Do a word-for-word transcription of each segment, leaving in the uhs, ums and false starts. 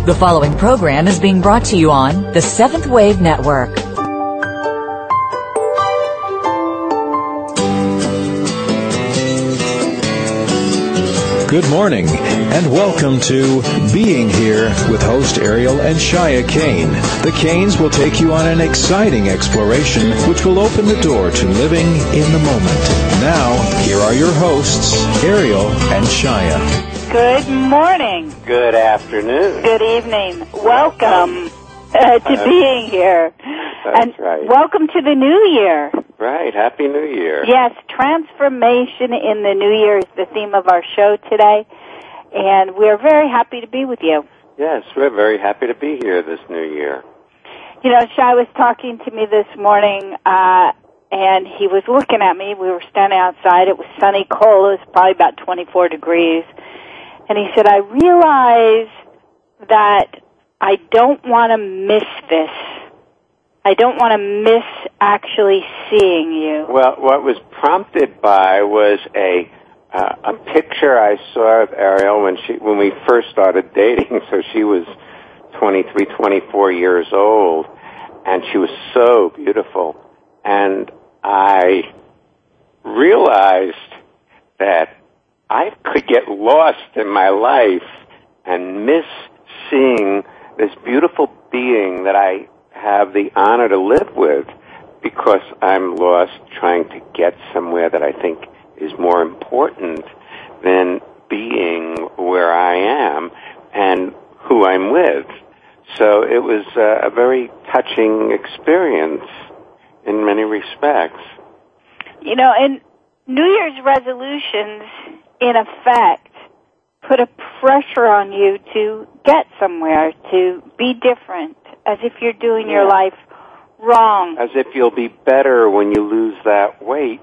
The following program is being brought to you on the Seventh Wave Network. Good morning, and welcome to Being Here with host Ariel and Shia Kane. The Kanes will take you on an exciting exploration which will open the door to living in the moment. Now, here are your hosts, Ariel and Shia. Good morning. Good afternoon. Good evening. Welcome uh, to uh, being here. That's and right. Welcome to the new year. Right. Happy New Year. Yes, transformation in the new year is the theme of our show today, and we're very happy to be with you. Yes, we're very happy to be here this new year. You know, Shai was talking to me this morning, uh, and he was looking at me. We were standing outside. It was sunny, cold. It was probably about twenty-four degrees. And he said, I realize that I don't want to miss this. I don't want to miss actually seeing you. Well, what was prompted by was a uh, a picture I saw of Ariel when she when we first started dating. So she was twenty-three, twenty-four years old, and she was so beautiful. And I realized that I could get lost in my life and miss seeing this beautiful being that I have the honor to live with because I'm lost trying to get somewhere that I think is more important than being where I am and who I'm with. So it was uh, a very touching experience in many respects. You know, and New Year's resolutions, in effect, put a pressure on you to get somewhere, to be different, as if you're doing yeah. your life wrong. As if you'll be better when you lose that weight.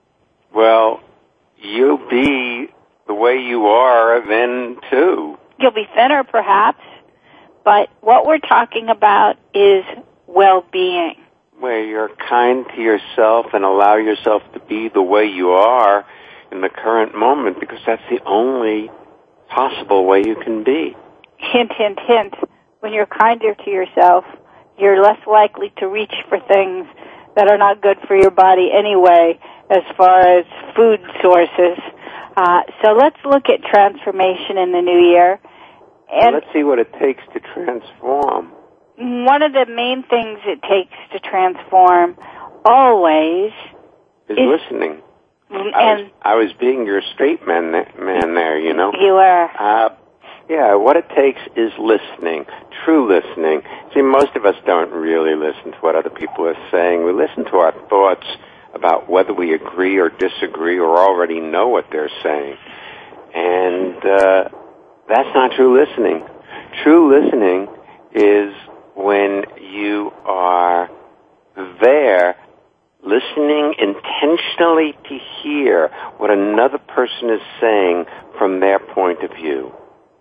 Well, you'll be the way you are then, too. You'll be thinner, perhaps, but what we're talking about is well-being. Where you're kind to yourself and allow yourself to be the way you are in the current moment, because that's the only possible way you can be. Hint, hint, hint. When you're kinder to yourself, you're less likely to reach for things that are not good for your body anyway, as far as food sources. Uh, so let's look at transformation in the new year. And well, let's see what it takes to transform. One of the main things it takes to transform always is, is listening. And I was, I was being your straight man, man there, you know. You were. Uh, yeah, what it takes is listening, true listening. See, most of us don't really listen to what other people are saying. We listen to our thoughts about whether we agree or disagree or already know what they're saying. And uh, that's not true listening. True listening is when you are there listening intentionally to hear what another person is saying from their point of view.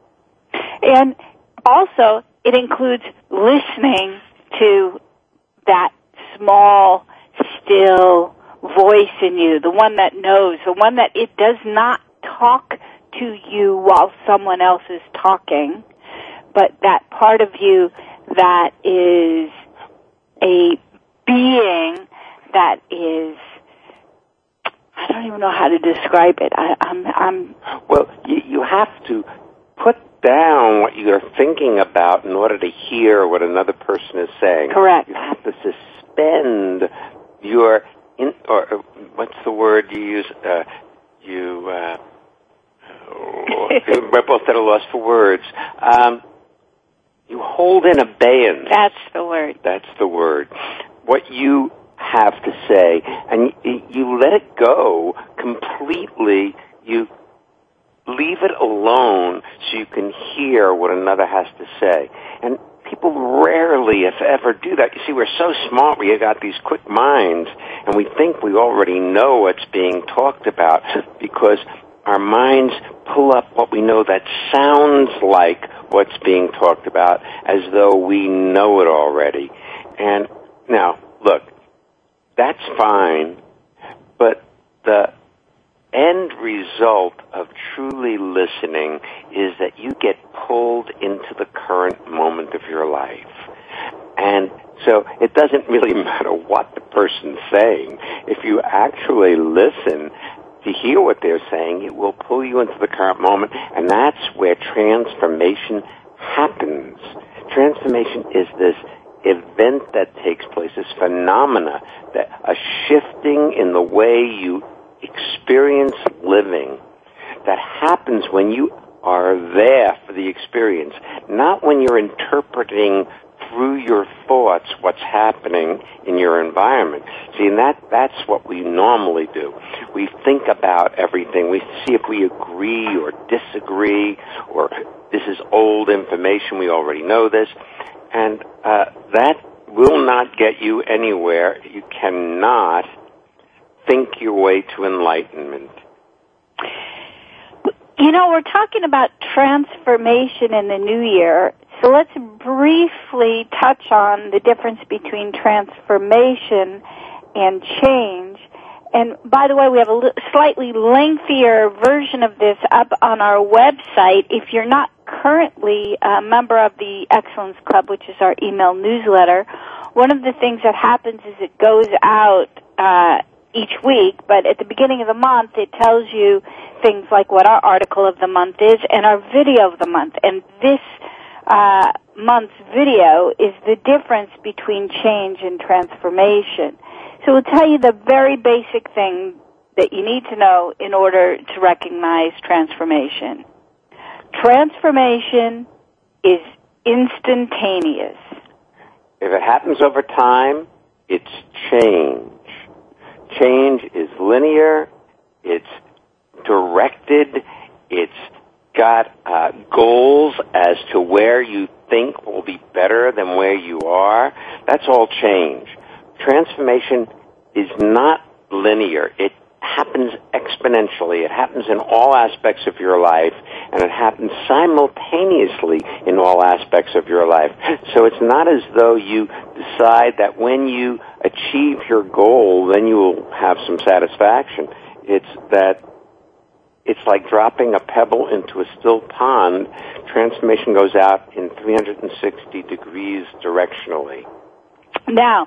And also, it includes listening to that small, still voice in you, the one that knows, the one that it does not talk to you while someone else is talking, but that part of you that is a being that is, I don't even know how to describe it. I, I'm, I'm. Well, you, you have to put down what you're thinking about in order to hear what another person is saying. Correct. You have to suspend your, in, or, or what's the word you use? Uh, you, uh, oh, we're both at a loss for words. Um, you hold in abeyance. That's the word. That's the word. What you have to say, and you, you let it go completely. You leave it alone so you can hear what another has to say. And people rarely, if ever, do that. You see, we're so smart. We got these quick minds, and we think we already know what's being talked about because our minds pull up what we know that sounds like what's being talked about as though we know it already. And now, look, that's fine, but the end result of truly listening is that you get pulled into the current moment of your life. And so it doesn't really matter what the person's saying. If you actually listen to hear what they're saying, it will pull you into the current moment, and that's where transformation happens. Transformation is this event that takes place, this phenomena, that a shifting in the way you experience living that happens when you are there for the experience, not when you're interpreting through your thoughts what's happening in your environment. See, and that, that's what we normally do. We think about everything. We see if we agree or disagree, or this is old information, we already know this. And uh, that will not get you anywhere. You cannot think your way to enlightenment. You know, we're talking about transformation in the new year, so let's briefly touch on the difference between transformation and change. And by the way, we have a li- slightly lengthier version of this up on our website. If you're not currently a member of the Excellence Club, which is our email newsletter, one of the things that happens is it goes out uh, each week, but at the beginning of the month it tells you things like what our article of the month is and our video of the month. And this uh, month's video is the difference between change and transformation. So we'll tell you the very basic thing that you need to know in order to recognize transformation. Transformation is instantaneous. If it happens over time, it's change. Change is linear, it's directed, it's got uh, goals as to where you think will be better than where you are. That's all change. Transformation is not linear. It happens exponentially. It happens in all aspects of your life, and it happens simultaneously in all aspects of your life. So it's not as though you decide that when you achieve your goal, then you will have some satisfaction. It's that it's like dropping a pebble into a still pond. Transformation goes out in three hundred sixty degrees directionally. Now,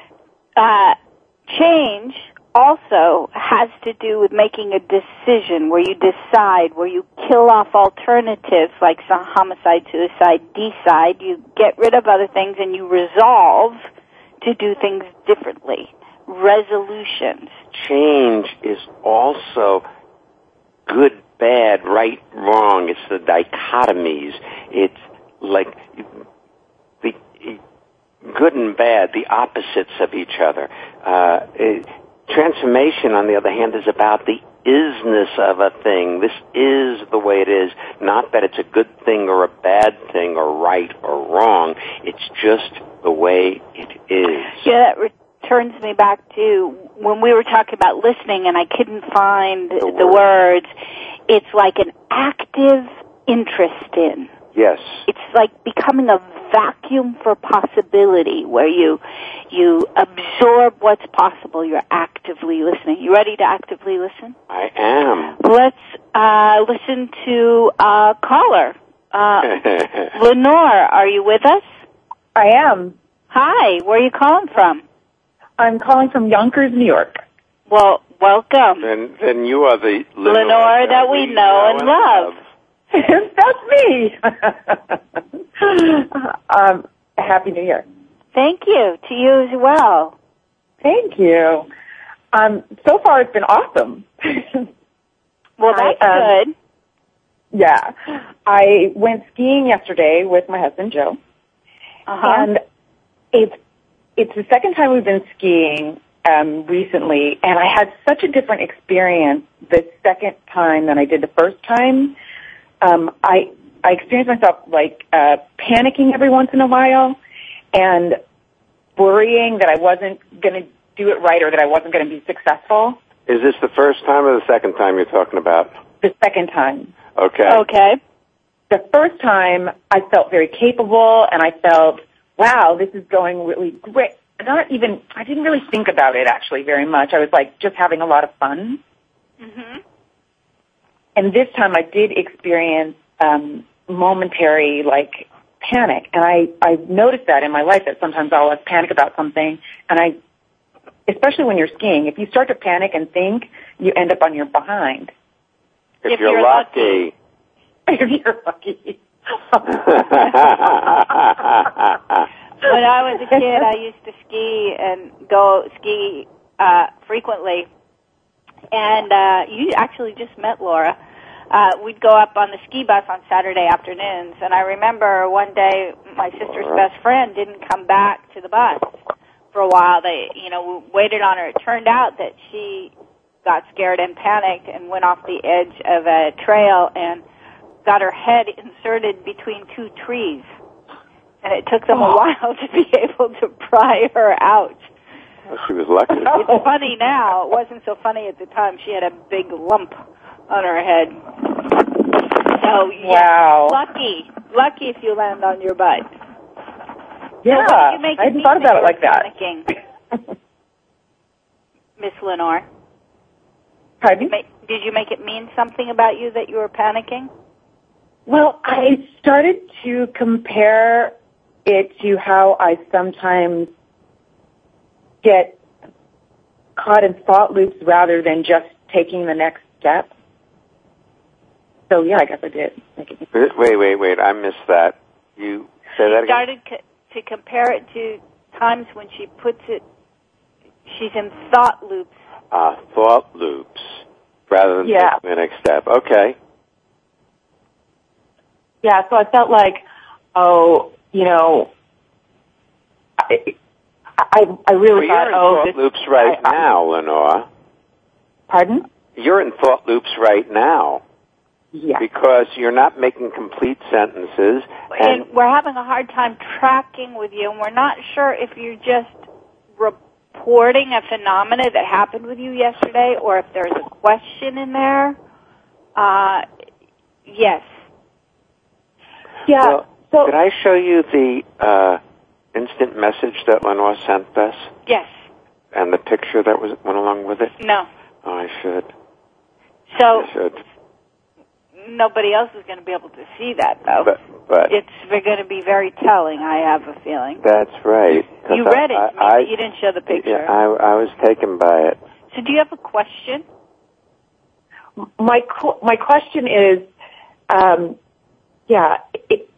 uh, change also has to do with making a decision where you decide, where you kill off alternatives like some homicide, suicide, decide, you get rid of other things and you resolve to do things differently. Resolutions. Change is also good, bad, right, wrong. It's the dichotomies. It's like the good and bad, the opposites of each other. Uh, it, Transformation, on the other hand, is about the isness of a thing. This is the way it is. Not that it's a good thing or a bad thing or right or wrong. It's just the way it is. Yeah, that returns me back to when we were talking about listening and I couldn't find the, the words. It's like an active interest in. Yes. It's like becoming a vacuum for possibility where you you absorb what's possible. You're actively listening. You ready to actively listen? I am. Let's uh, listen to a caller. Uh, Lenore, are you with us? I am. Hi, where are you calling from? I'm calling from Yonkers, New York. Well, welcome. Then, then you are the Lenore, Lenore that, that we know, know and, and love. love. That's me. um, Happy New Year. Thank you. To you as well. Thank you. Um, so far, it's been awesome. Well, that's I, um, good. Yeah. I went skiing yesterday with my husband, Joe. Uh-huh. And it's, it's the second time we've been skiing um, recently, and I had such a different experience the second time than I did the first time. Um, I I experienced myself like uh, panicking every once in a while and worrying that I wasn't going to do it right or that I wasn't going to be successful. Is this the first time or the second time you're talking about? The second time. Okay. Okay. The first time I felt very capable and I felt, wow, this is going really great. Not even, I didn't really think about it actually very much. I was like just having a lot of fun. Mm-hmm. And this time I did experience um, momentary, like, panic. And I, I've noticed that in my life, that sometimes I'll have panic about something, and I, especially when you're skiing, if you start to panic and think, you end up on your behind. If, If you're, you're lucky. If you're lucky. When I was a kid, I used to ski and go ski uh, frequently. And uh, you actually just met Laura. Uh, we'd go up on the ski bus on Saturday afternoons. And I remember one day my sister's best friend didn't come back to the bus for a while. They, you know, we waited on her. It turned out that she got scared and panicked and went off the edge of a trail and got her head inserted between two trees. And it took them a while to be able to pry her out. Well, she was lucky. It's funny now. It wasn't so funny at the time. She had a big lump on her head. So, yeah, Wow. lucky. Lucky if you land on your butt. Yeah, So what did you make I it hadn't mean thought about you it like were that. panicking, Miss Lenore? Pardon? Did you make it mean something about you that you were panicking? Well, I started to compare it to how I sometimes get caught in thought loops rather than just taking the next step. So, yeah, I guess I did. Make it Wait, wait, wait. I missed that. You say that She again? started co- to compare it to times when she puts it, she's in thought loops. Uh, thought loops rather than Yeah. taking the next step. Okay. Yeah, so I felt like, oh, you know, I, I, I really Well, thought, you're in oh, thought this, loops right I, I, now, Lenore. Pardon? You're in thought loops right now Yeah. because you're not making complete sentences. And, And we're having a hard time tracking with you, and we're not sure if you're just reporting a phenomena that happened with you yesterday or if there's a question in there. Uh, yes. Yeah. well, so, did I show you the uh, instant message that Lenore sent us Yes. and the picture that was went along with it? No. Oh, I should. So I should. nobody else is going to be able to see that, though. But, but It's going to be very telling, I have a feeling. that's right. 'Cause You read it, I, to me, I, but you didn't show the picture. Yeah, I, I was taken by it. So do you have a question? my qu- my question is, um, yeah, it,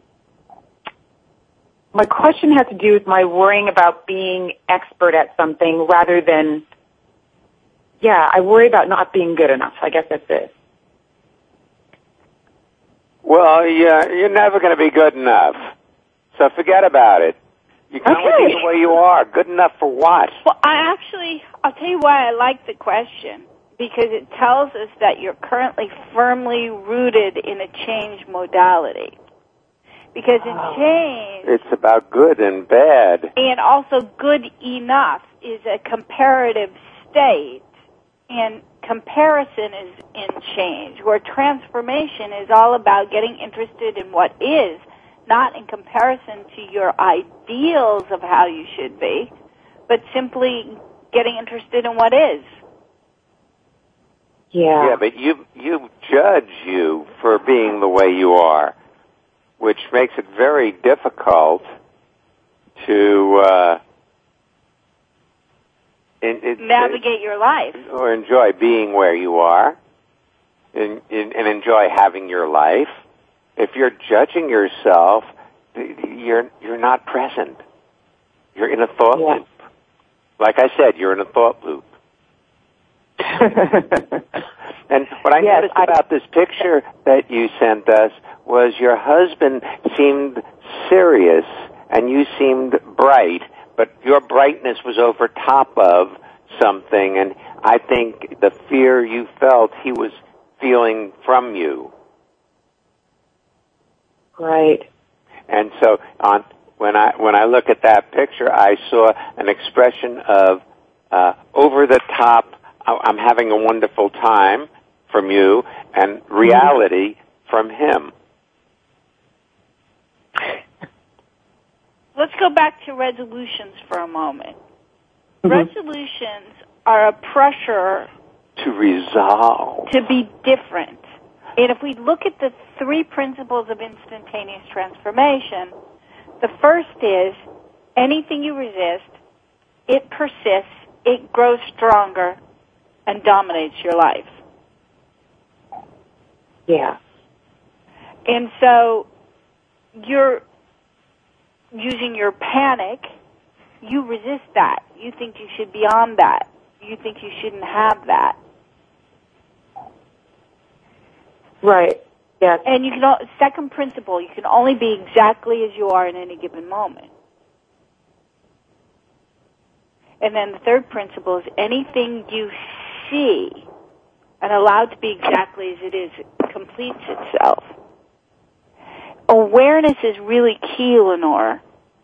my question has to do with my worrying about being expert at something rather than, yeah, I worry about not being good enough. I guess that's it. Well, yeah, you're never going to be good enough. So forget about it. You can only Okay. be the way you are. Good enough for what? Well, I actually, I'll tell you why I like the question. Because it tells us that you're currently firmly rooted in a change modality. Because in change, It's about good and bad. and also good enough is a comparative state, and comparison is in change, where transformation is all about getting interested in what is, not in comparison to your ideals of how you should be, but simply getting interested in what is. Yeah. Yeah, but you you judge you for being the way you are, which makes it very difficult to uh, in, in, Navigate your life. or enjoy being where you are, and, and, and enjoy having your life. If you're judging yourself, you're you're not present. You're in a thought Yeah. loop. Like I said, you're in a thought loop. And what I Yes, noticed I- about this picture that you sent us was your husband seemed serious and you seemed bright, but your brightness was over top of something, and I think the fear you felt he was feeling from you. Right. And so on when I when I look at that picture, I saw an expression of uh, over the top, I'm having a wonderful time from you, and reality from him. Let's go back to resolutions for a moment. Mhm. Resolutions are a pressure To resolve. To be different. And if we look at the three principles of instantaneous transformation, the first is anything you resist, it persists, it grows stronger, and dominates your life. Yeah. And so you're using your panic, you resist that. You think you should be on that. You think you shouldn't have that. Right. Yes. And you can, second principle, you can only be exactly as you are in any given moment. And then the third principle is anything you see and allowed to be exactly as it is, it completes itself. Awareness is really key, Lenore.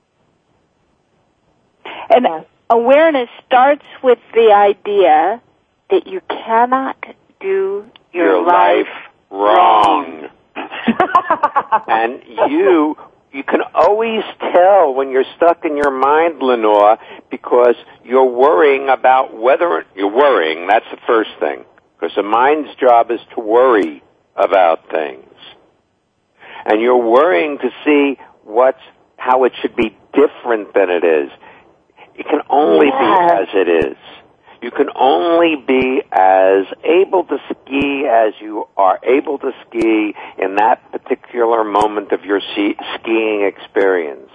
And yes. Awareness starts with the idea that you cannot do your, your life, life wrong. And you... You can always tell when you're stuck in your mind, Lenore, because you're worrying about whether you're worrying. That's the first thing, because the mind's job is to worry about things, and you're worrying to see what's how it should be different than it is. It can only yeah. be as it is. You can only be as able to ski as you are able to ski in that particular moment of your skiing experience.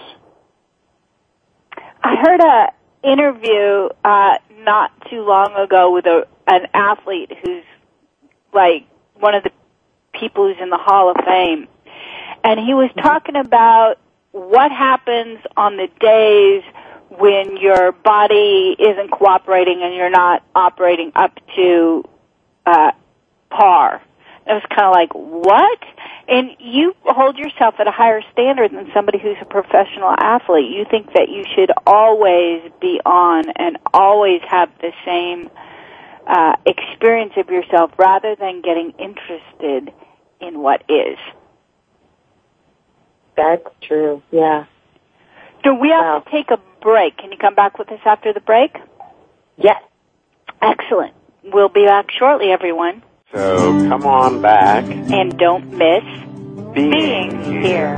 I heard a interview uh, not too long ago with a, an athlete who's like one of the people who's in the Hall of Fame, and he was talking about what happens on the days when your body isn't cooperating and you're not operating up to uh, par. It was kind of like, what? And you hold yourself at a higher standard than somebody who's a professional athlete. You think that you should always be on and always have the same uh, experience of yourself rather than getting interested in what is. That's true, yeah. So we have wow. to take a break. Can you come back with us after the break? Yes. Excellent. We'll be back shortly, everyone. So come on back. And don't miss being, being here.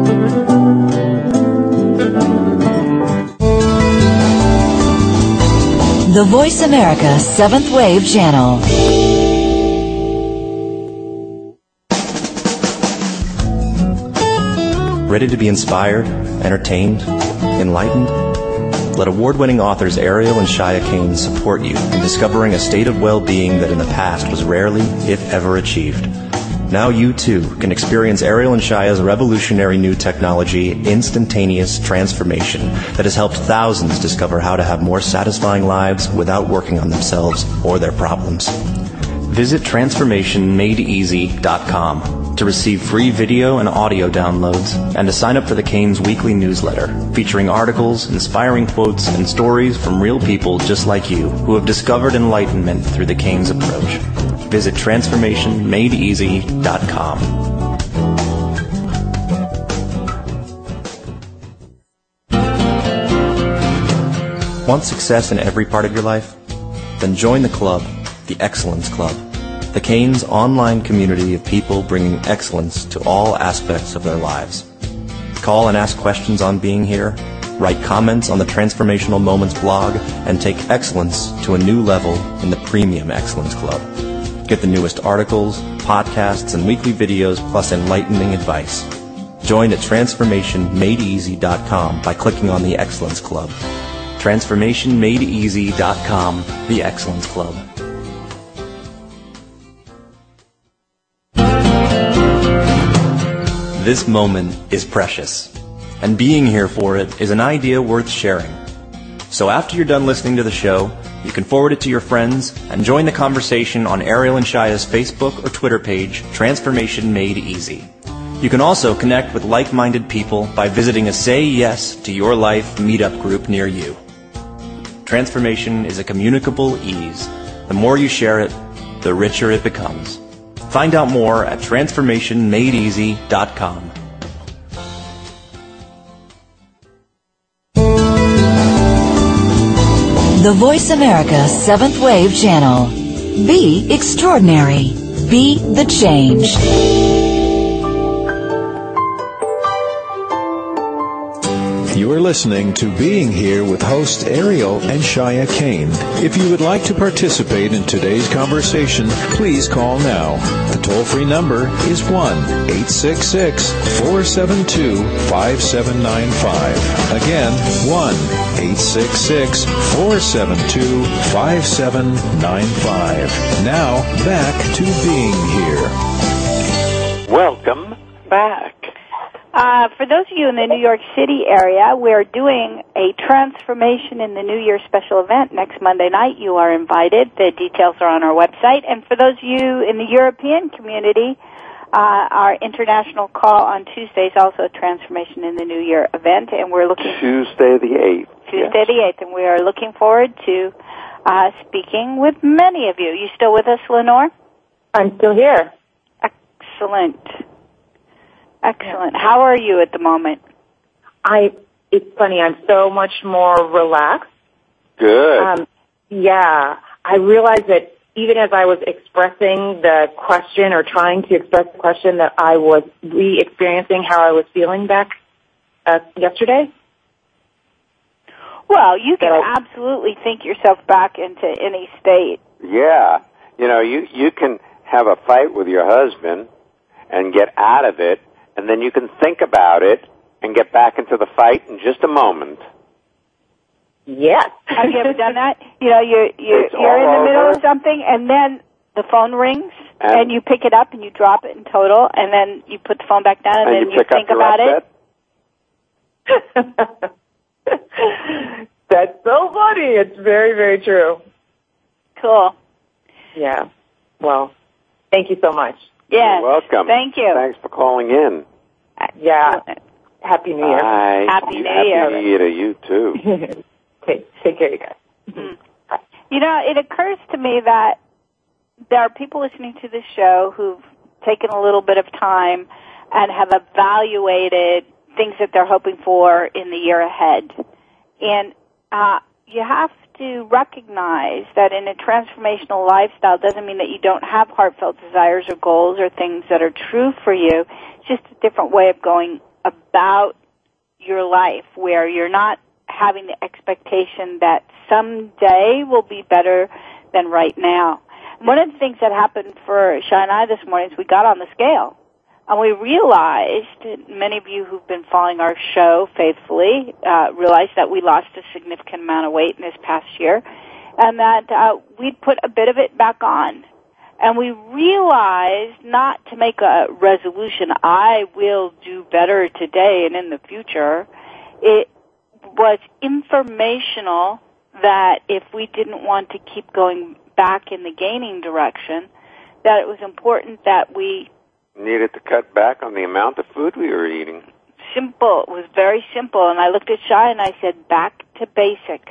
The Voice America Seventh Wave Channel. Ready to be inspired, entertained, enlightened? Let award-winning authors Ariel and Shia Kane support you in discovering a state of well-being that in the past was rarely, if ever, achieved. Now you, too, can experience Ariel and Shia's revolutionary new technology, Instantaneous Transformation, that has helped thousands discover how to have more satisfying lives without working on themselves or their problems. Visit transformation made easy dot com to receive free video and audio downloads and to sign up for the Kane's weekly newsletter featuring articles, inspiring quotes, and stories from real people just like you who have discovered enlightenment through the Kane's approach. Visit transformation made easy dot com. Want success in every part of your life? Then join the club, the Excellence Club, the Kane's online community of people bringing excellence to all aspects of their lives. Call and ask questions on being here, write comments on the Transformational Moments blog, and take excellence to a new level in the Premium Excellence Club. Get the newest articles, podcasts, and weekly videos, plus enlightening advice. Join at transformation made easy dot com by clicking on the Excellence Club. transformation made easy dot com, the Excellence Club. This moment is precious, and being here for it is an idea worth sharing. So after you're done listening to the show, you can forward it to your friends and join the conversation on Ariel and Shia's Facebook or Twitter page, Transformation Made Easy. You can also connect with like-minded people by visiting a Say Yes to Your Life meetup group near you. Transformation is a communicable ease. The more you share it, the richer it becomes. Find out more at transformation made easy dot com. The Voice America Seventh Wave Channel. Be extraordinary. Be the change. You are listening to Being Here with hosts Ariel and Shia Kane. If you would like to participate in today's conversation, please call now. The toll-free number is one eight six six, four seven two, five seven nine five. Again, one eight six six, four seven two, five seven nine five. Now, back to Being Here. Welcome back. Uh, for those of you in the New York City area, we're doing a Transformation in the New Year special event next Monday night. You are invited. The details are on our website. And for those of you in the European community, uh, our international call on Tuesday is also a Transformation in the New Year event. And we're looking... Tuesday the eighth. Tuesday yes. the eighth. And we are looking forward to uh, speaking with many of you. You still with us, Lenore? I'm still here. Excellent. Excellent. How are you at the moment? I. It's funny. I'm so much more relaxed. Good. Um, yeah. I realized that even as I was expressing the question or trying to express the question, that I was re-experiencing how I was feeling back uh, yesterday. Well, you can I, absolutely think yourself back into any state. Yeah. You know, you, you can have a fight with your husband and get out of it, and then you can think about it and get back into the fight in just a moment. Yes. Have you ever done that? You know, you're you're, you're in the middle over. of something, and then the phone rings, and, and you pick it up and you drop it in total, and then you put the phone back down, and, and then you, you think about upset. it. That's so funny. It's very, very true. Cool. Yeah. Well, thank you so much. Yes. You're welcome. Thank you. Thanks for calling in. Yeah. Happy New Year. Bye. Happy New Happy Year. New Year to you, too. Okay. Take care, you guys. Mm. You know, it occurs to me that there are people listening to this show who've taken a little bit of time and have evaluated things that they're hoping for in the year ahead. And uh, you have to recognize that in a transformational lifestyle doesn't mean that you don't have heartfelt desires or goals or things that are true for you. It's just a different way of going about your life where you're not having the expectation that someday will be better than right now. One of the things that happened for Shai and I this morning is we got on the scale. And we realized, many of you who've been following our show faithfully, uh, realized that we lost a significant amount of weight in this past year, and that uh, we'd put a bit of it back on. And we realized not to make a resolution, I will do better today and in the future. It was informational that if we didn't want to keep going back in the gaining direction, that it was important that we needed to cut back on the amount of food we were eating. Simple. It was very simple. And I looked at Shai and I said, back to basics.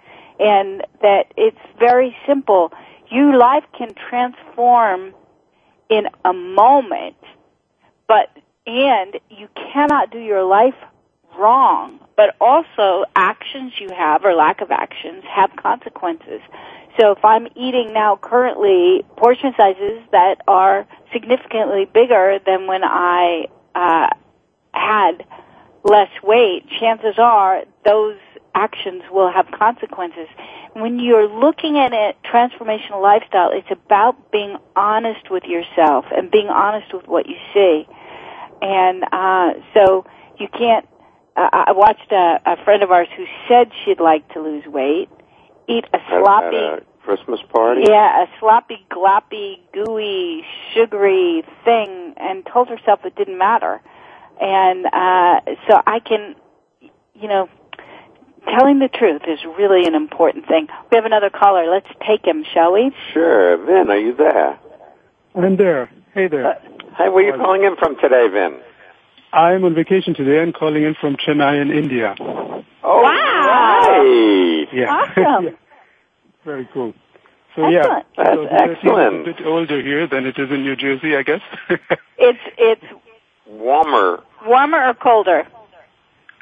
And that it's very simple. Your life can transform in a moment, but, and you cannot do your life wrong, but also actions you have or lack of actions have consequences. So if I'm eating now currently portion sizes that are significantly bigger than when I uh, had less weight, chances are those actions will have consequences. When you're looking at a transformational lifestyle, it's about being honest with yourself and being honest with what you see. And uh, so you can't, uh, I watched a, a friend of ours who said she'd like to lose weight, eat a sloppy... At a Christmas party? Yeah, a sloppy, gloppy, gooey, sugary thing, and told herself it didn't matter. And uh, so I can, you know, telling the truth is really an important thing. We have another caller. Let's take him, shall we? Sure. Vin, are you there? I'm there. Hey there. Uh, hi, where are you calling in from today, Vin? I'm on vacation today. I'm calling in from Chennai in India. Oh, wow. Right. Yeah. Awesome. Yeah. Very cool. So excellent. yeah, that's so excellent. It's a bit older here than it is in New Jersey, I guess. it's it's warmer. Warmer or colder?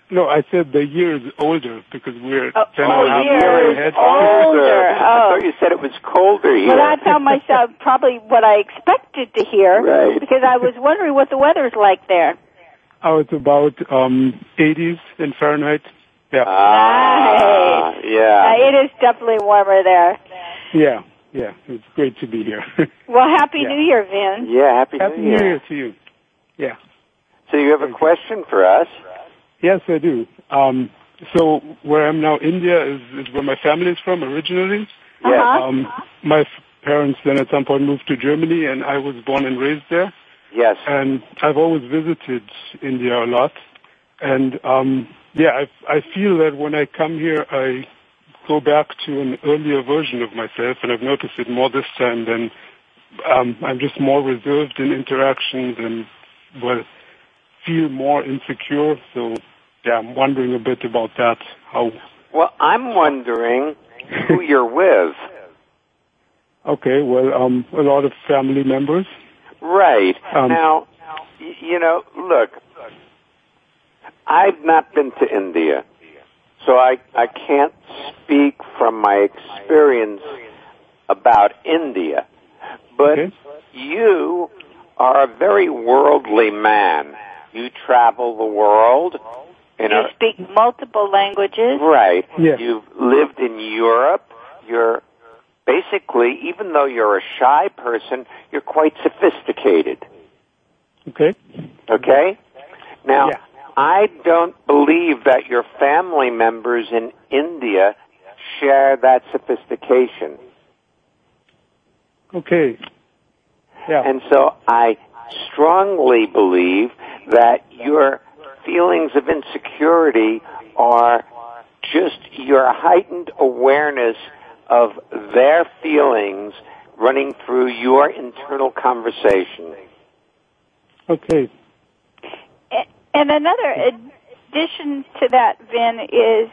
No, I said the year is older because we're Oh, ten oh, and a half years years ahead. older. I Oh. thought you said it was colder here. Well, that sounded myself probably what I expected to hear, Right. because I was wondering what the weather's like there. Oh, it's about um eighties in Fahrenheit. Yeah, Ah, Nice. yeah. Uh, it is definitely warmer there. yeah, yeah. It's great to be here. Well, Happy Yeah. New Year, Vin. Yeah, Happy, Happy New New Year. Year to you. Yeah. So you have a question for us? Yes, I do. Um, so where I'm now, India is, is where my family is from originally. Yes. Uh-huh. Um, my f- parents then at some point moved to Germany, and I was born and raised there. Yes. And I've always visited India a lot. And um, yeah, I, I feel that when I come here, I go back to an earlier version of myself, and I've noticed it more this time than um, I'm just more reserved in interactions and, well, feel more insecure. So, yeah, I'm wondering a bit about that. How? Well, I'm wondering who you're with. Okay, well, um, a lot of family members. Right. Um, now, y- you know, look, I've not been to India, so I, I can't speak from my experience about India. But Okay. you are a very worldly man. You travel the world. In You a, speak multiple languages. right. Yeah. You've lived in Europe. You're basically, even though you're a shy person, you're quite sophisticated. Okay. Okay? Now, Yeah. I don't believe that your family members in India share that sophistication. Okay. Yeah. And so I strongly believe that your feelings of insecurity are just your heightened awareness of their feelings running through your internal conversation. Okay. And another addition to that, Vin, is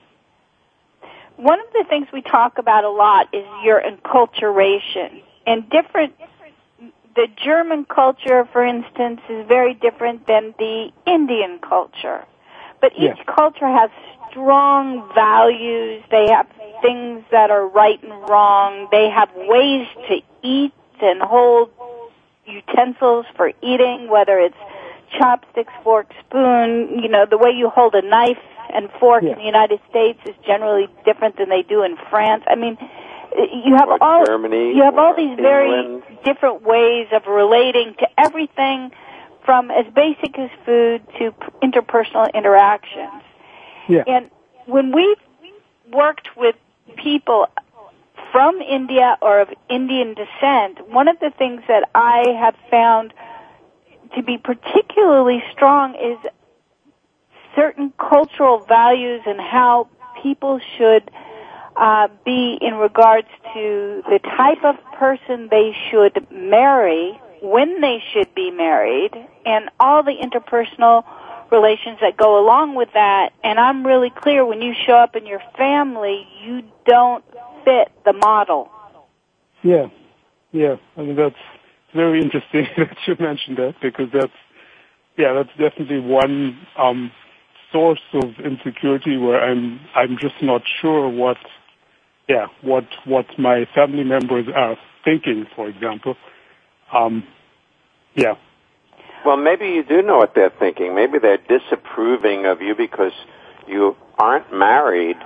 one of the things we talk about a lot is your enculturation. And different, the German culture, for instance, is very different than the Indian culture. But each Yeah. culture has strong values. They have things that are right and wrong. They have ways to eat and hold utensils for eating, whether it's chopsticks, fork, spoon. You know, the way you hold a knife and fork Yeah. in the United States is generally different than they do in France. I mean, you have Or all Germany, you have all or these very England. different ways of relating to everything, from as basic as food to interpersonal interactions. Yeah. And when we've worked with people from India or of Indian descent, one of the things that I have found to be particularly strong is certain cultural values and how people should uh, be in regards to the type of person they should marry, when they should be married, and all the interpersonal relations that go along with that. And I'm really clear, when you show up in your family, you don't fit the model. Yeah. Yeah. I mean, that's very interesting that you mentioned that, because that's, yeah, that's definitely one um, source of insecurity where I'm I'm just not sure what, yeah, what what my family members are thinking, for example. Um, yeah. Well, maybe you do know what they're thinking. Maybe they're disapproving of you because you aren't married.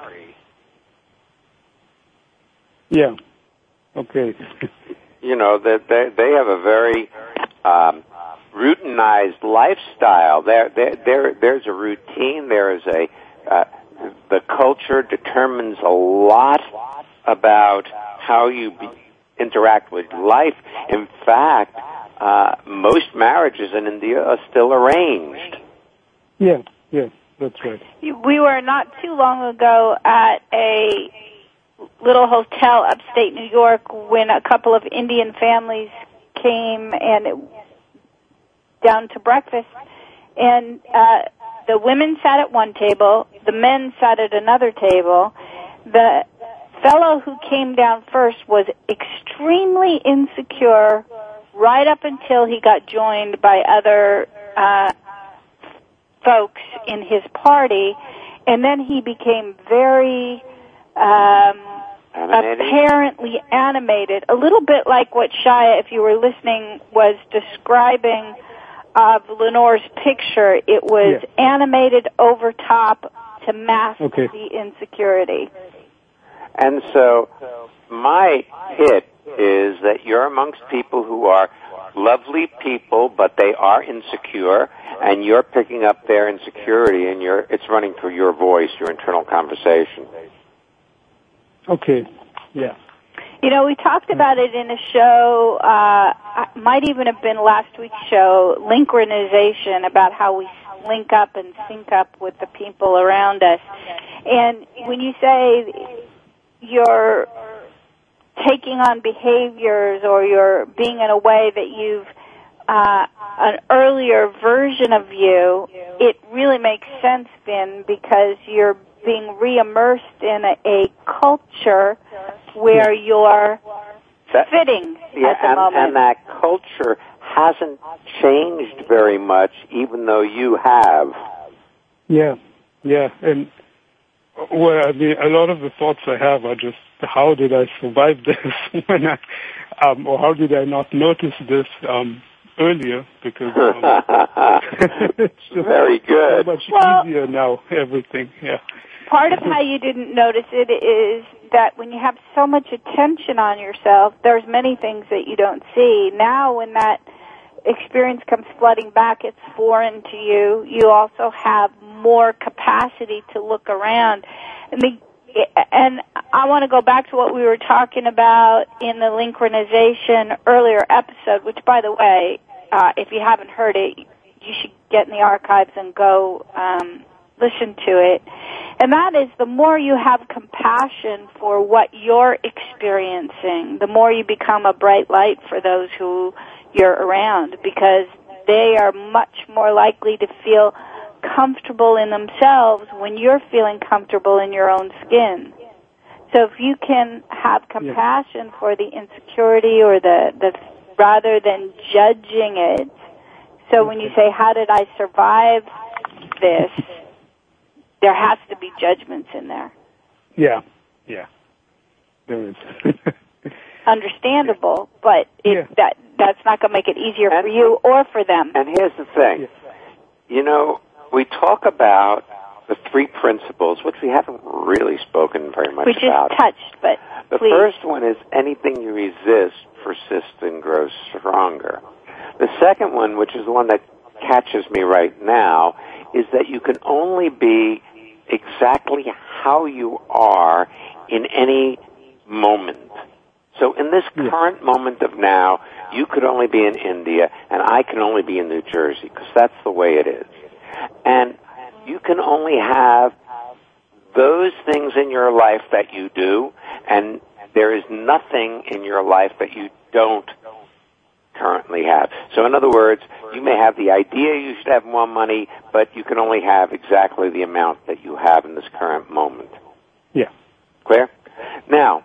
Yeah. Okay. You know, that they, they have a very um, routinized lifestyle. There, there, there, there's a routine. There is a uh, the culture determines a lot about how you be, interact with life. In fact, uh, most marriages in India are still arranged. Yeah. Yeah. That's right. We were not too long ago at a little hotel upstate New York when a couple of Indian families came and it, down to breakfast, and uh, the women sat at one table, the men sat at another table. The fellow who came down first was extremely insecure right up until he got joined by other uh, folks in his party, and then he became very um, apparently animated, a little bit like what Shia, if you were listening, was describing of Lenore's picture. It was yeah. animated over top to mask okay. the insecurity. And so my hit is that you're amongst people who are lovely people, but they are insecure, and you're picking up their insecurity, and you're it's running through your voice, your internal conversation. Okay, yeah. You know, we talked about it in a show, uh, might even have been last week's show, Linchronization, about how we link up and sync up with the people around us. And when you say you're taking on behaviors or you're being in a way that you've uh, an earlier version of you, it really makes sense, Vin, because you're being re-immersed in a, a culture where you're that, fitting yeah, at the and, moment. And that culture hasn't changed very much, even though you have. Yeah, yeah, and well, I mean, a lot of the thoughts I have are just, how did I survive this when I, um, or how did I not notice this um, earlier? Because um, it's just very good. So much well, easier now. Everything, yeah. Part of how you didn't notice it is that when you have so much attention on yourself, there's many things that you don't see. Now, when that experience comes flooding back, it's foreign to you. You also have more capacity to look around. And, the, and I want to go back to what we were talking about in the Linchronization earlier episode, which, by the way, uh, if you haven't heard it, you should get in the archives and go um, listen to it. And that is, the more you have compassion for what you're experiencing, the more you become a bright light for those who you're around, because they are much more likely to feel comfortable in themselves when you're feeling comfortable in your own skin. So if you can have compassion yeah. for the insecurity or the, the rather than judging it, so when you say, how did I survive this, there has to be judgments in there. Yeah, yeah, there is. Understandable, but it, yeah. that that's not going to make it easier and, for you or for them. And here's the thing. Yeah. You know, we talk about the three principles, which we haven't really spoken very much we just about. touched, but The please. first one is anything you resist persists and grows stronger. The second one, which is the one that catches me right now, is that you can only be exactly how you are in any moment. So in this yeah. current moment of now, you could only be in India, and I can only be in New Jersey, because that's the way it is. And you can only have those things in your life that you do, and there is nothing in your life that you don't currently have. So in other words, you may have the idea you should have more money, but you can only have exactly the amount that you have in this current moment. Yeah. Clear? Now,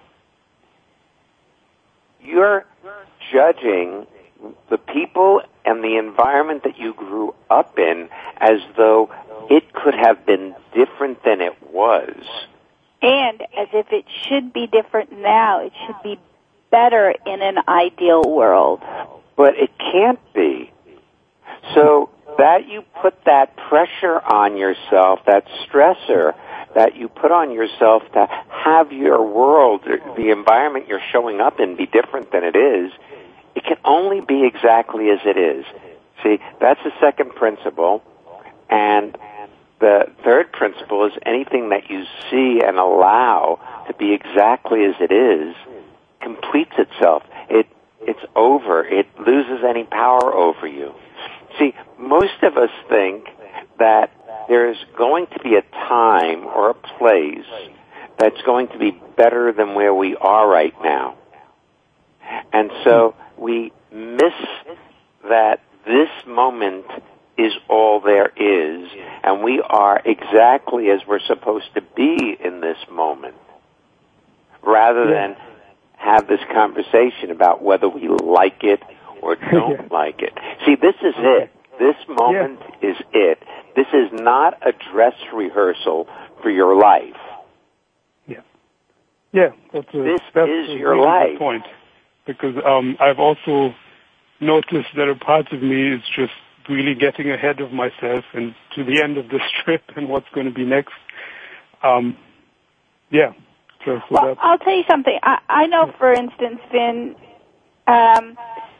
you're judging the people and the environment that you grew up in as though it could have been different than it was. And as if it should be different now. It should be better in an ideal world. But it can't be. So that you put that pressure on yourself, that stressor that you put on yourself to have your world, the environment you're showing up in, be different than it is, it can only be exactly as it is. See, that's the second principle. And the third principle is anything that you see and allow to be exactly as it is completes itself. It it's over. It loses any power over you. See, most of us think that there's going to be a time or a place that's going to be better than where we are right now. And so we miss that this moment is all there is, and we are exactly as we're supposed to be in this moment, rather than have this conversation about whether we like it or don't like it. See, this is it. This moment yeah. is it. This is not a dress rehearsal for your life. Yeah. Yeah, that's a, this that's is a your really life. Good point. Because um, I've also noticed that a part of me is just really getting ahead of myself and to the end of this trip and what's going to be next. Um, yeah. So, so well, I'll tell you something. I, I know, for instance, Vin, um,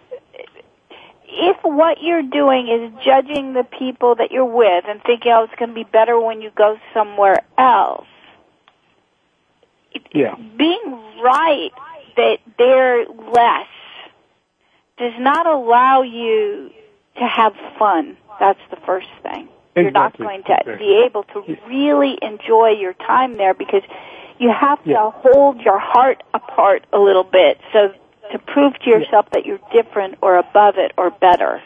if what you're doing is judging the people that you're with and thinking, oh, it's going to be better when you go somewhere else, yeah. being right that they're less does not allow you to have fun. That's the first thing. Exactly. You're not going to exactly. be able to really enjoy your time there because you have to yeah. hold your heart apart a little bit so to prove to yourself yeah. that you're different or above it or better.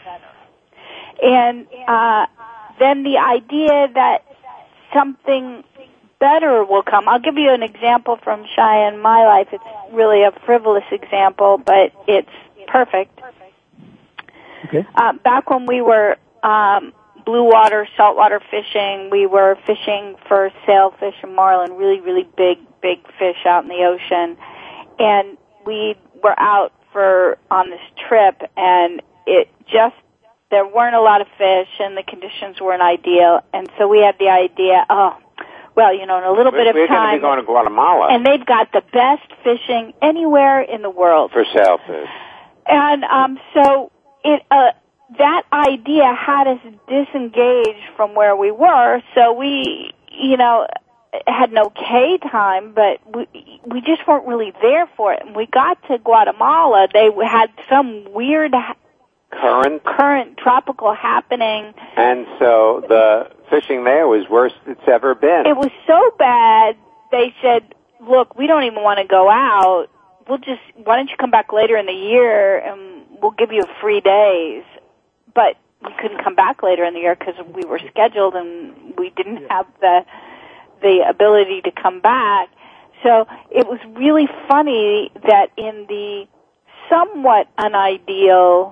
And uh, then the idea that something better will come. I'll give you an example from Shia in my life. It's really a frivolous example, but it's perfect. Okay. Uh, back when we were um, blue water, saltwater fishing, we were fishing for sailfish and marlin, really, really big, big fish out in the ocean. And we were out for on this trip, and it just, there weren't a lot of fish, and the conditions weren't ideal. And so we had the idea, oh, well, you know, in a little we're, bit of we're time. We're going to be going to Guatemala. And they've got the best fishing anywhere in the world. For sailfish. And um, so it uh, that idea had us disengaged from where we were. So we, you know, had no K time, but we we just weren't really there for it. And we got to Guatemala. They had some weird current current tropical happening, and so the fishing there was worse it's ever been. It was so bad. They said, "Look, we don't even want to go out. We'll just, why don't you come back later in the year and we'll give you free days." But we couldn't come back later in the year because we were scheduled and we didn't have the the ability to come back. So it was really funny that in the somewhat unideal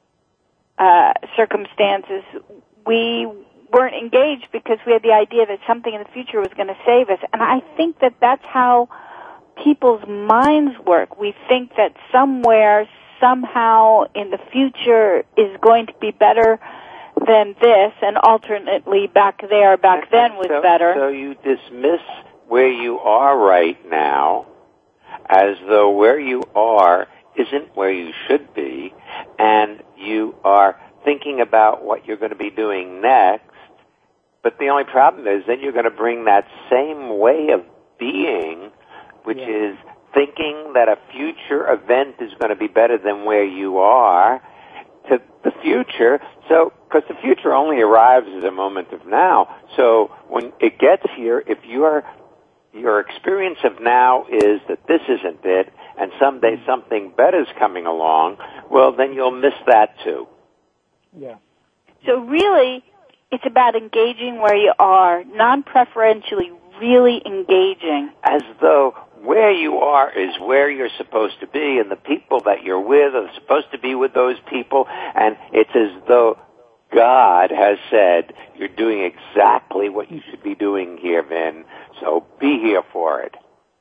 uh, circumstances, we weren't engaged because we had the idea that something in the future was going to save us. And I think that that's how people's minds work. We think that somewhere, somehow in the future is going to be better than this, and alternately back there, back then was so, better. So you dismiss where you are right now as though where you are isn't where you should be, and you are thinking about what you're going to be doing next. But the only problem is then you're going to bring that same way of being, which yeah. is thinking that a future event is going to be better than where you are, to the future. So, because the future only arrives at a moment of now. So when it gets here, if your your experience of now is that this isn't it, and someday something better is coming along, well, then you'll miss that too. Yeah. So really, it's about engaging where you are, non-preferentially, really engaging. As though where you are is where you're supposed to be, and the people that you're with are supposed to be with those people, and it's as though God has said, you're doing exactly what you should be doing here, Vin, so be here for it.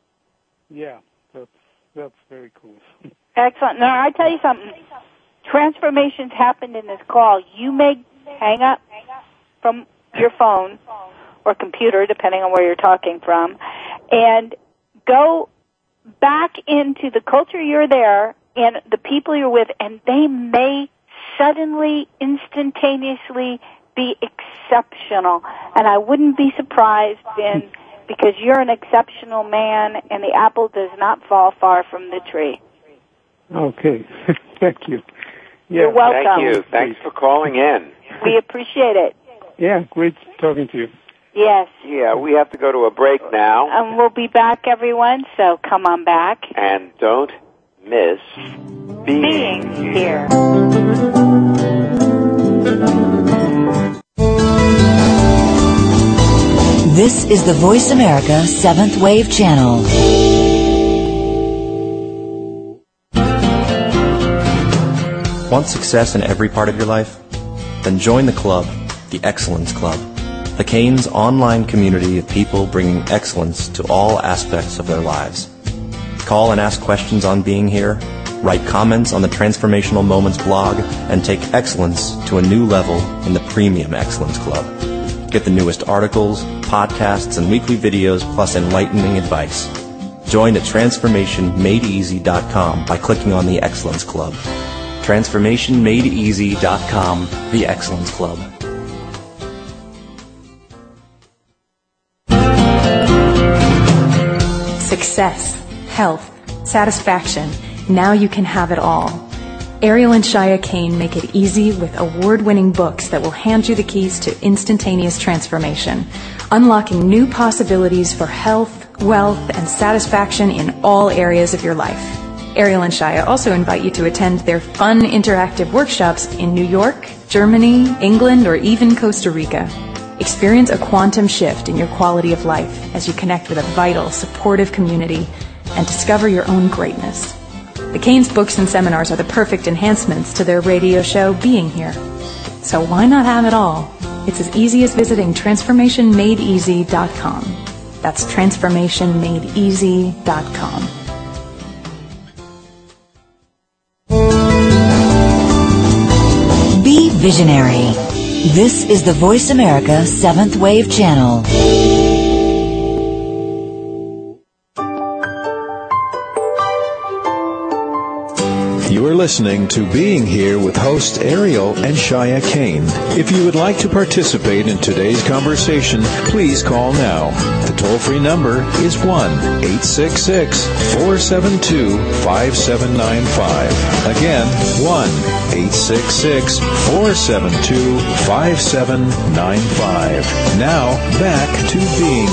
Yeah, that's, that's very cool. Excellent. Now, I tell you something. Transformations happened in this call. You may hang up from your phone or computer, depending on where you're talking from, and go back into the culture you're there and the people you're with, and they may suddenly, instantaneously be exceptional. And I wouldn't be surprised, Vin, because you're an exceptional man, and the apple does not fall far from the tree. Okay. Thank you. Yeah. You're welcome. Thank you. Thanks for calling in. We appreciate it. Yeah, great talking to you. Yes. Yeah, we have to go to a break now. And we'll be back, everyone, so come on back. And don't miss being, being here. This is the Voice America Seventh Wave Channel. Want success in every part of your life? Then join the club, the Excellence Club, the Canes online community of people bringing excellence to all aspects of their lives. Call and ask questions on Being Here, write comments on the Transformational Moments blog, and take excellence to a new level in the Premium Excellence Club. Get the newest articles, podcasts, and weekly videos, plus enlightening advice. Join at transformation made easy dot com by clicking on the Excellence Club. transformation made easy dot com, the Excellence Club. Success, health, satisfaction. Now you can have it all. Ariel and Shia Kane make it easy with award-winning books that will hand you the keys to instantaneous transformation, unlocking new possibilities for health, wealth, and satisfaction in all areas of your life. Ariel and Shia also invite you to attend their fun interactive workshops in New York, Germany, England, or even Costa Rica. Experience a quantum shift in your quality of life as you connect with a vital, supportive community and discover your own greatness. The Canes books and seminars are the perfect enhancements to their radio show, Being Here. So why not have it all? It's as easy as visiting transformation made easy dot com. That's transformation made easy dot com. Be visionary. This is the Voice America Seventh Wave Channel. You are listening to Being Here with hosts Ariel and Shia Kane. If you would like to participate in today's conversation, please call now. The toll-free number is one eight six six, four seven two, five seven nine five. Again, one eight six six, four seven two, five seven nine five. Now, back to Being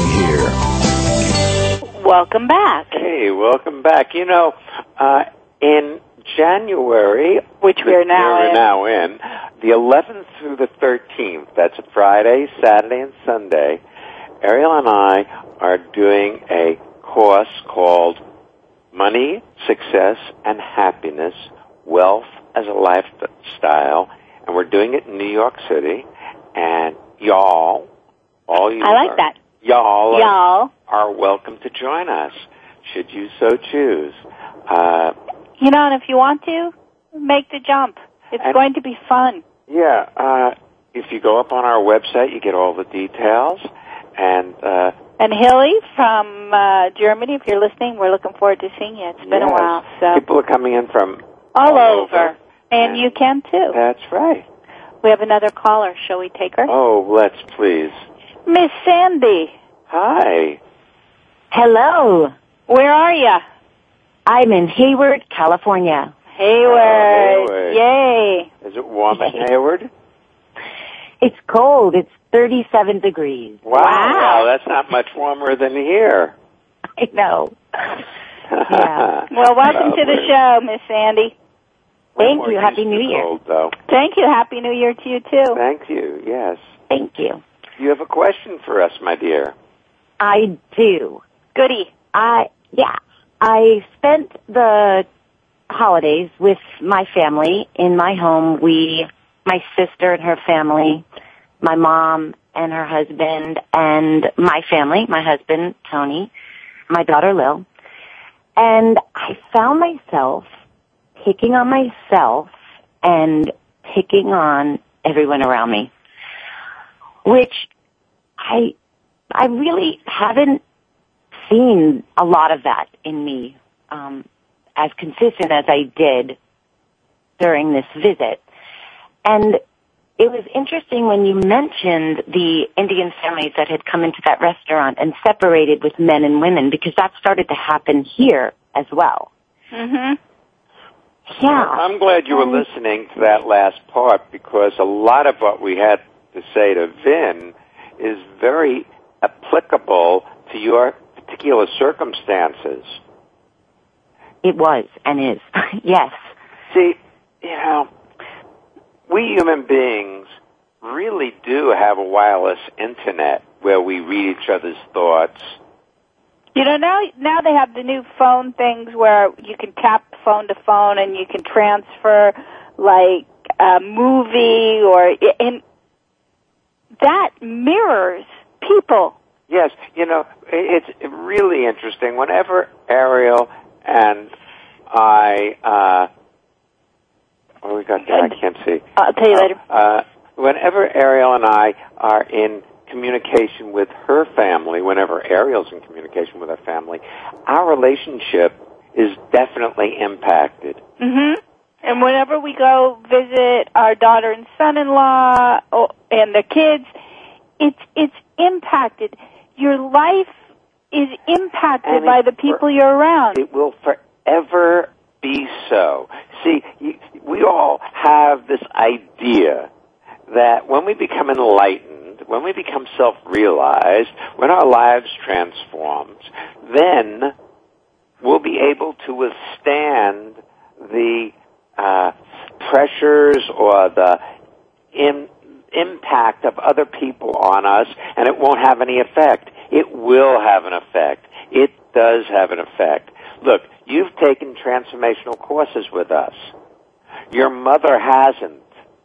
Here. Welcome back. Hey, welcome back. You know, uh, in January, which we're now we're in. now in, the eleventh through the thirteenth, that's a Friday, Saturday, and Sunday, Ariel and I are doing a course called Money, Success, and Happiness, Wealth as a Lifestyle, and we're doing it in New York City, and y'all, all you I like are, that. Y'all, y'all. Are, are welcome to join us, should you so choose. Uh, You know, and if you want to, make the jump. It's and, going to be fun. Yeah, uh, if you go up on our website, you get all the details. And uh, and Hilly from uh, Germany, if you're listening, we're looking forward to seeing you. It's been yes, a while. So people are coming in from all, all over. over. And, and you can too. That's right. We have another caller. Shall we take her? Oh, let's please. Miss Sandy. Hi. Hello. Where are you? I'm in Hayward, California. Hayward. Oh, Hayward. Yay. Is it warm in Hayward? It's cold. It's thirty-seven degrees. Wow. Wow. Well, that's not much warmer than here. I know. Yeah. Well, welcome Lovely. to the show, Miss Sandy. Thank We're you. more Happy used New to Year. Cold, though. Thank you. Happy New Year to you, too. Thank you, yes. Thank you. You have a question for us, my dear. I do. Goody. I, yeah. I spent the holidays with my family in my home. We, my sister and her family, my mom and her husband, and my family, my husband, Tony, my daughter, Lil. And I found myself picking on myself and picking on everyone around me, which I, I really haven't seen a lot of that in me, um, as consistent as I did during this visit. And it was interesting when you mentioned the Indian families that had come into that restaurant and separated with men and women, because that started to happen here as well. Mm-hmm. Yeah. I'm glad you were Um, listening to that last part, because a lot of what we had to say to Vin is very applicable to your particular circumstances. It was and is. Yes. See, you know, we human beings really do have a wireless internet where we read each other's thoughts. You know, now now they have the new phone things where you can tap phone to phone and you can transfer, like, a movie, or and that mirrors people. Yes, you know, it's really interesting. Whenever Ariel and I, uh, oh, we got there, I can't see. I'll tell you uh, later. Uh, whenever Ariel and I are in communication with her family, whenever Ariel's in communication with her family, our relationship is definitely impacted. Mm-hmm. And whenever we go visit our daughter and son-in-law or, and the kids, it's it's impacted. Your life is impacted and by the people for, you're around. It will forever be so. See, you, we all have this idea that when we become enlightened, when we become self-realized, when our lives transformed, then we'll be able to withstand the uh, pressures or the in, impact of other people on us, and it won't have any effect. It will have an effect. It does have an effect. Look, you've taken transformational courses with us. Your mother hasn't.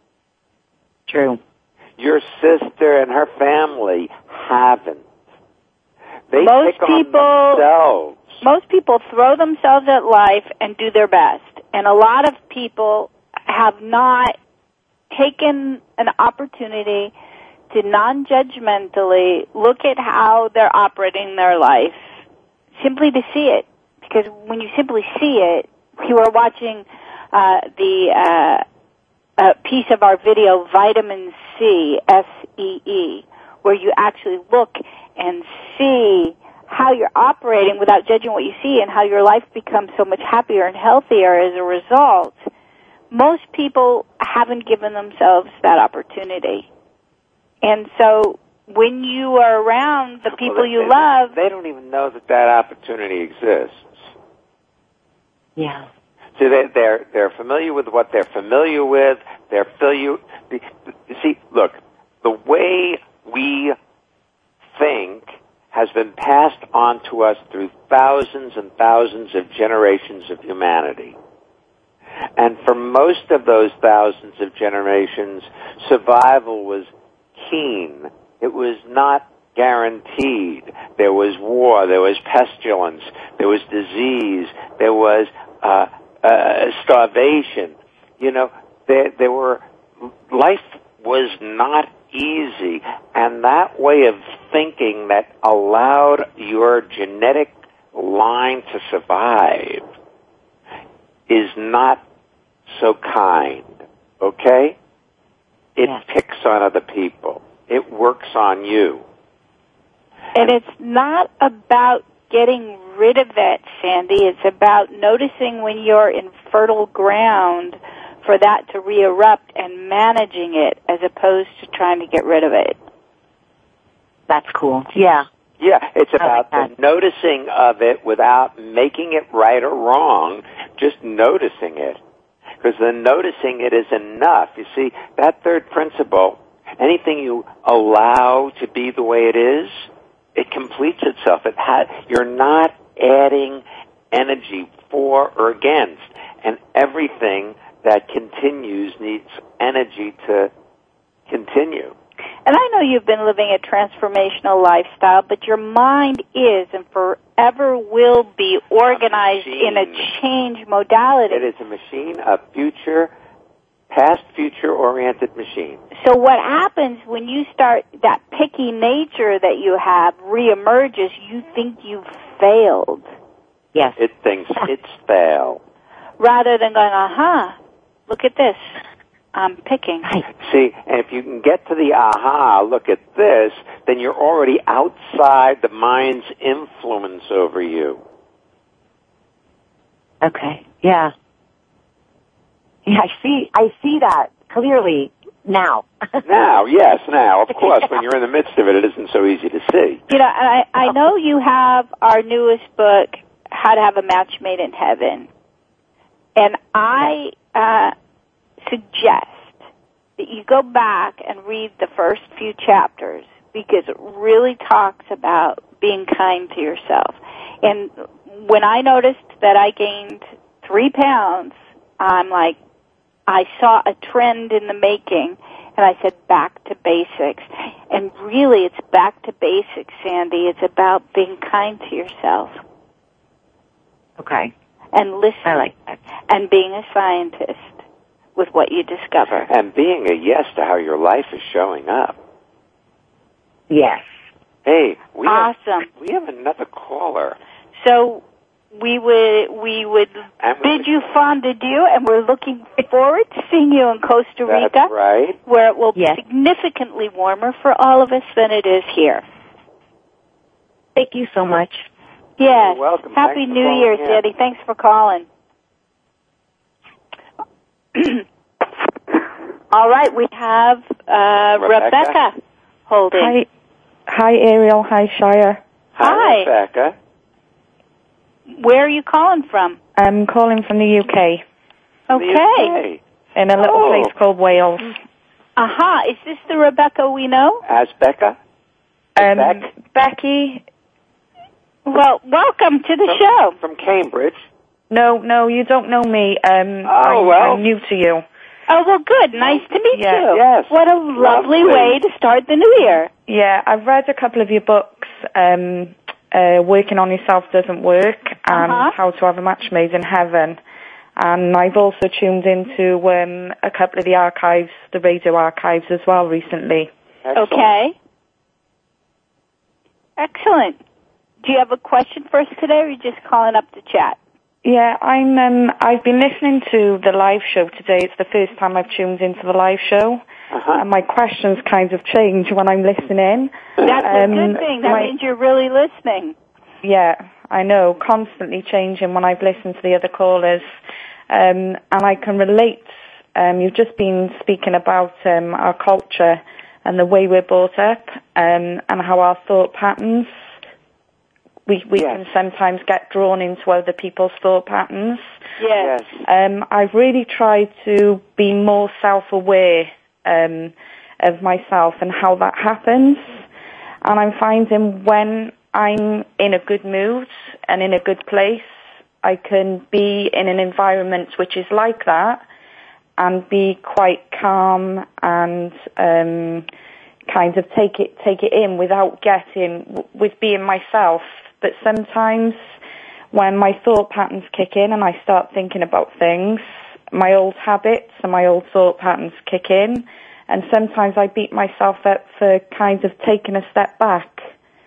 True. Your sister and her family haven't. They most take people, on themselves. Most people throw themselves at life and do their best. And a lot of people have not taken an opportunity to non-judgmentally look at how they're operating their life, simply to see it. Because when you simply see it, we were watching uh, the uh, a piece of our video, Vitamin C, S E E, where you actually look and see how you're operating without judging what you see and how your life becomes so much happier and healthier as a result. Most people haven't given themselves that opportunity. And so when you are around the people well, they, you they, love... They don't even know that that opportunity exists. Yeah. So they, they're they're familiar with what they're familiar with. They're familiar. You see, look, the way we think has been passed on to us through thousands and thousands of generations of humanity. And for most of those thousands of generations, survival was keen. It was not guaranteed. There was war, there was pestilence, there was disease, there was uh, uh, starvation. You know, there, there were, life was not easy. And that way of thinking that allowed your genetic line to survive is not so kind, okay? It yeah. picks on other people. It works on you. And it's not about getting rid of it, Sandy. It's about noticing when you're in fertile ground for that to re-erupt and managing it as opposed to trying to get rid of it. That's cool. Yeah. Yeah, it's about like the noticing of it without making it right or wrong, just noticing it. Because the noticing it is enough. You see, that third principle, anything you allow to be the way it is, it completes itself. It ha- you're not adding energy for or against. And everything that continues needs energy to continue. And I know you've been living a transformational lifestyle, but your mind is and forever will be organized a in a change modality. It is a machine, a future, past future-oriented machine. So what happens when you start, that picky nature that you have reemerges, you think you've failed. Yes. It thinks it's failed. Rather than going, uh-huh, look at this. I'm picking. See, and if you can get to the aha, look at this, then you're already outside the mind's influence over you. Okay. Yeah. Yeah, I see, I see that clearly now. Now, yes, now. Of course, when you're in the midst of it, it isn't so easy to see. You know, I, I know you have our newest book, How to Have a Match Made in Heaven. And I, uh, suggest that you go back and read the first few chapters because it really talks about being kind to yourself. And when I noticed that I gained three pounds, I'm like, I saw a trend in the making, and I said back to basics. And really, it's back to basics, Sandy. It's about being kind to yourself. Okay. And listening. I like that. And being a scientist with what you discover. And being a yes to how your life is showing up. Yes. Hey, we awesome. have, we have another caller. So we would we would and bid we, you fond adieu, and we're looking forward to seeing you in Costa Rica. That's right. Where it will yes. be significantly warmer for all of us than it is here. Thank you so much. Yes. You're welcome. Happy Thanks New Year, in. Sandy. Thanks for calling. All right, we have uh, Rebecca. Rebecca holding. Hi. Hi, Ariel. Hi, Shia. Hi, Hi. Rebecca. Where are you calling from? I'm calling from the U K, Okay. The U K. in a little Oh. place called Wales. Aha. Is this the Rebecca we know? As Becca? Um, Beck? Becky? Well, welcome to the From, show. from Cambridge. No, no, you don't know me. Um, Oh, I'm, well. I'm new to you. Oh, well, good. Nice to meet Yeah. you. Yes. What a lovely, Lovely. way to start the new year. Yeah, I've read a couple of your books, um, uh, Working on Yourself Doesn't Work and Uh-huh. How to Have a Match Made in Heaven. And I've also tuned into um, a couple of the archives, the radio archives as well recently. Excellent. Okay. Excellent. Do you have a question for us today, or are you just calling up to chat? Yeah, I'm. Um, I've been listening to the live show today. It's the first time I've tuned into the live show, Uh-huh. and my questions kind of change when I'm listening. That's Um, a good thing. That my- means you're really listening. Yeah, I know, constantly changing when I've listened to the other callers, um, and I can relate. Um, you've just been speaking about um, our culture and the way we're brought up, um, and how our thought patterns. We we Yes. can sometimes get drawn into other people's thought patterns. Yes. Yes. Um, I've really tried to be more self-aware um, of myself and how that happens. And I'm finding when I'm in a good mood and in a good place, I can be in an environment which is like that and be quite calm and um, kind of take it take it in without getting, with being myself. But sometimes when my thought patterns kick in and I start thinking about things, my old habits and my old thought patterns kick in, and sometimes I beat myself up for kind of taking a step back.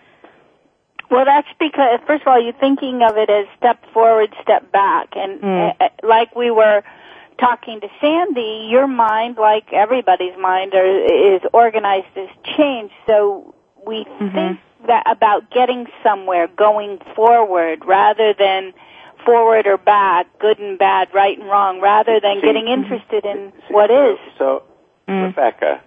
Well, that's because, first of all, you're thinking of it as step forward, step back. And Mm. uh, like we were talking to Sandy, your mind, like everybody's mind, are, is organized as change. So we Mm-hmm. think that about getting somewhere, going forward, rather than forward or back, good and bad, right and wrong, rather than See, getting interested in See, what so, is. So, Mm. Rebecca,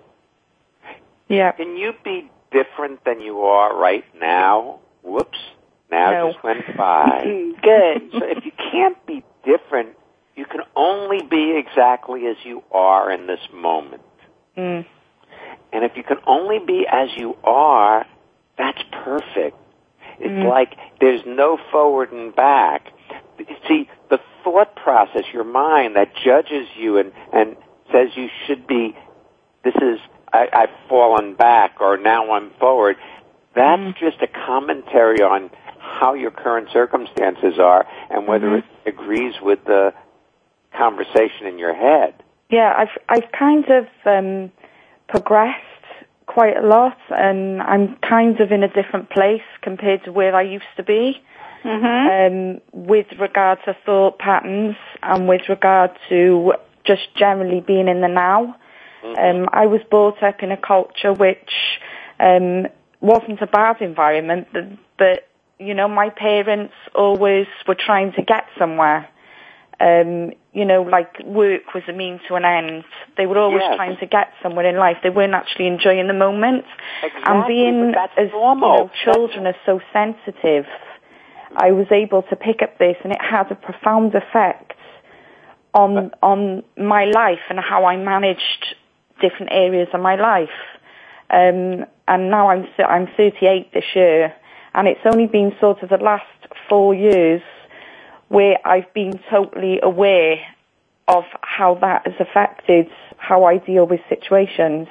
Yeah. can you be different than you are right now? Whoops. Now No. just went by. Good. So if you can't be different, you can only be exactly as you are in this moment. Mm. And if you can only be as you are, that's perfect. It's Mm. like there's no forward and back. See, the thought process, your mind that judges you and, and says you should be, this is, I, I've fallen back or now I'm forward, that's Mm. just a commentary on how your current circumstances are and whether Mm-hmm. it agrees with the conversation in your head. Yeah, I've I've kind of um, progressed quite a lot, and I'm kind of in a different place compared to where I used to be. Mm-hmm. Um, with regard to thought patterns and with regard to just generally being in the now. Mm-hmm. Um, I was brought up in a culture which um, wasn't a bad environment, but, but, you know, my parents always were trying to get somewhere. Um, you know, like work was a means to an end. They were always Yes. trying to get somewhere in life. They weren't actually enjoying the moment. Exactly, And being, but that's as normal. you know, children are so sensitive, I was able to pick up this, and it had a profound effect on on my life and how I managed different areas of my life. Um, and now I'm I'm thirty-eight this year, and it's only been sort of the last four years where I've been totally aware of how that has affected how I deal with situations.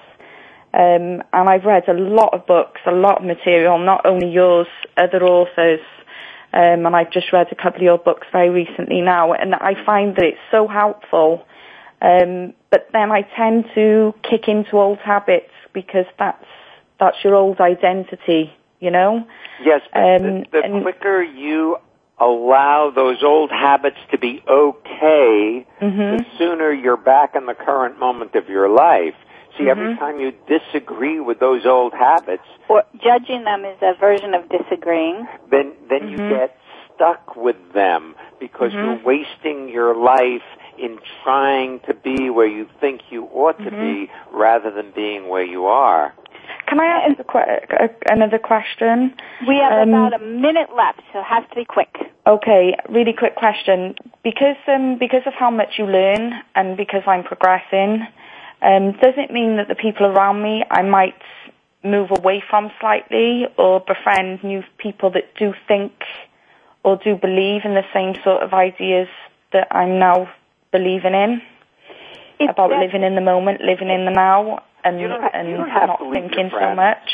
Um, and I've read a lot of books, a lot of material, not only yours, other authors, um, and I've just read a couple of your books very recently now, and I find that it's so helpful. Um, but then I tend to kick into old habits because that's that's your old identity, you know? Yes, but um, the, the quicker you allow those old habits to be okay, mm-hmm. the sooner you're back in the current moment of your life. See, mm-hmm. every time you disagree with those old habits, or judging them is a version of disagreeing, then then mm-hmm. you get stuck with them because mm-hmm. you're wasting your life in trying to be where you think you ought to mm-hmm. be rather than being where you are. Can I ask a que- another question? We have um, about a minute left, so it has to be quick. Okay, really quick question. Because um, because of how much you learn and because I'm progressing, um, does it mean that the people around me I might move away from slightly or befriend new people that do think or do believe in the same sort of ideas that I'm now believing in? It's about that, living in the moment, living in the now, and, you don't, and you don't have not to leave thinking your so friends. much.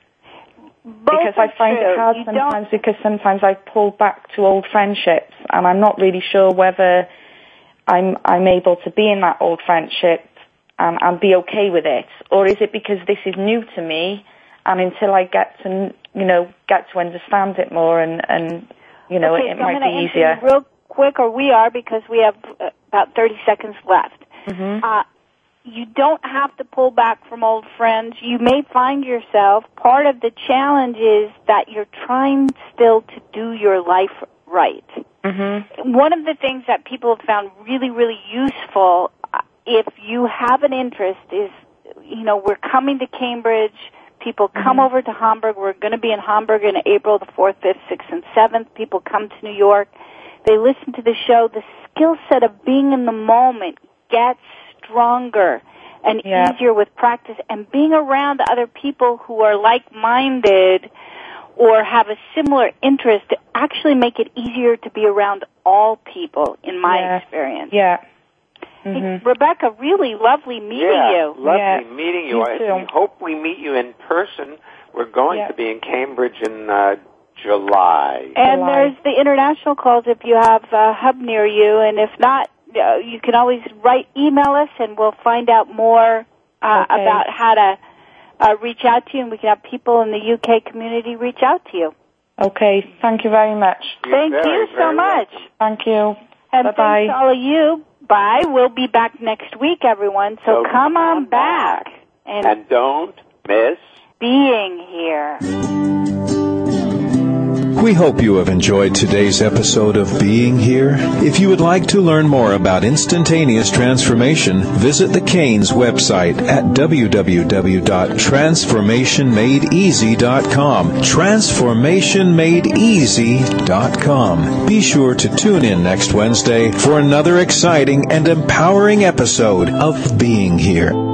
Both Because I find true. it hard you sometimes don't... because sometimes I pull back to old friendships and I'm not really sure whether I'm I'm able to be in that old friendship and, and be okay with it, or is it because this is new to me and until I get to you know get to understand it more and, and you know okay, it, it so might I'm be answer easier. You real quick, or we are because we have uh, about thirty seconds left. Mm-hmm. Uh, you don't have to pull back from old friends. You may find yourself, part of the challenge is that you're trying still to do your life right. Mm-hmm. One of the things that people have found really, really useful, uh, if you have an interest, is, you know, we're coming to Cambridge. People come mm-hmm. over to Hamburg. We're going to be in Hamburg in April the fourth, fifth, sixth, and seventh. People come to New York. They listen to the show. The skill set of being in the moment gets stronger and yeah. easier with practice, and being around other people who are like-minded or have a similar interest to actually make it easier to be around all people, in my yeah. experience. Yeah. Hey, Mm-hmm. Rebecca, really lovely meeting yeah, you. Lovely yeah, meeting you. you I too. we hope we meet you in person. We're going yeah. to be in Cambridge in uh, July. And July. there's the international calls if you have a hub near you, and if not, uh, you can always write, email us, and we'll find out more uh, okay. about how to uh, reach out to you, and we can have people in the U K community reach out to you. Okay, thank you very much. You're Thank very, you so very much. welcome. Thank you. And Bye-bye. thanks to all of you. Bye. We'll be back next week, everyone, so, So come on come back. back. And, And don't miss being here. We hope you have enjoyed today's episode of Being Here. If you would like to learn more about instantaneous transformation, visit the Canes website at w w w dot transformation made easy dot com. transformation made easy dot com. Be sure to tune in next Wednesday for another exciting and empowering episode of Being Here.